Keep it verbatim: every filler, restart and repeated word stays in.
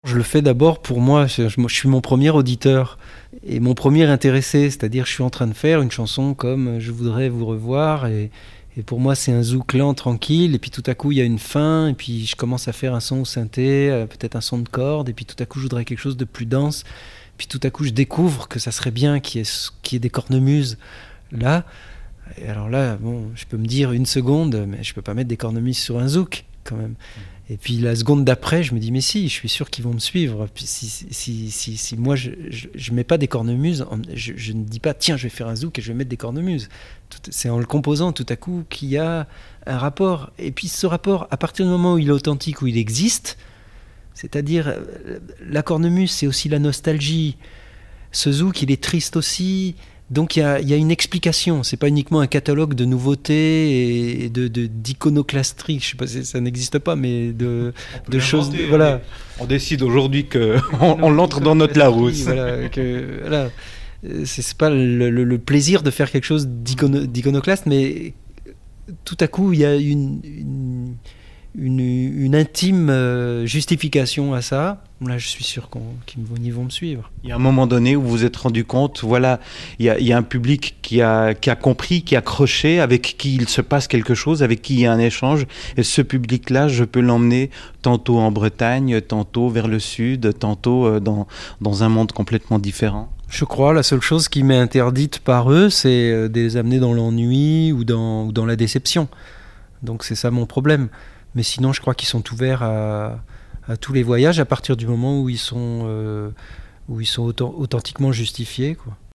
Je le fais d'abord pour moi, je, je, je suis mon premier auditeur et mon premier intéressé, c'est-à-dire je suis en train de faire une chanson comme Je voudrais vous revoir et, et pour moi c'est un zouk lent, tranquille, et puis tout à coup il y a une fin et puis je commence à faire un son au synthé, euh, peut-être un son de corde, et puis tout à coup je voudrais quelque chose de plus dense, puis tout à coup je découvre que ça serait bien qu'il y ait, qu'il y ait des cornemuses là, et alors là bon, je peux me dire une seconde, mais je peux pas mettre des cornemuses sur un zouk quand même. Et puis la seconde d'après, je me dis mais si, je suis sûr qu'ils vont me suivre. Puis si, si, si, si moi je, je, je mets pas des cornemuses, je, je ne dis pas tiens je vais faire un zouk et je vais mettre des cornemuses. Tout, c'est en le composant tout à coup qu'il y a un rapport. Et puis ce rapport, à partir du moment où il est authentique, où il existe, c'est-à-dire la cornemuse c'est aussi la nostalgie. Ce zouk il est triste aussi. Donc il y, y a une explication, c'est pas uniquement un catalogue de nouveautés et de, de, d'iconoclastie, je sais pas si ça n'existe pas, mais de, de choses... Voilà. On décide aujourd'hui qu'on on l'entre dans notre Larousse. Voilà, que, voilà. C'est, c'est pas le, le, le plaisir de faire quelque chose d'icono, d'iconoclaste, mais tout à coup il y a une, une, une, une intime justification à ça. Là, je suis sûr qu'on, qu'ils vont, vont me suivre. Il y a un moment donné où vous vous êtes rendu compte, voilà, il y a, il y a un public qui a, qui a compris, qui a accroché, avec qui il se passe quelque chose, avec qui il y a un échange. Et ce public-là, je peux l'emmener tantôt en Bretagne, tantôt vers le sud, tantôt dans, dans un monde complètement différent. Je crois, la seule chose qui m'est interdite par eux, c'est de les amener dans l'ennui ou dans, ou dans la déception. Donc c'est ça mon problème. Mais sinon, je crois qu'ils sont ouverts à... à tous les voyages à partir du moment où ils sont, euh, où ils sont authentiquement justifiés, quoi.